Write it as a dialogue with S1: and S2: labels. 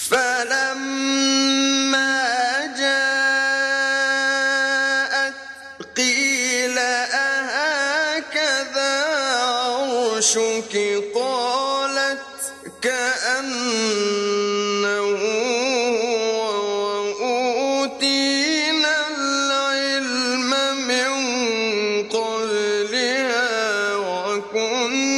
S1: فلما جاءت قيل أهكذا عرشك قالت كأنه وأوتينا العلم من قبلها وكنا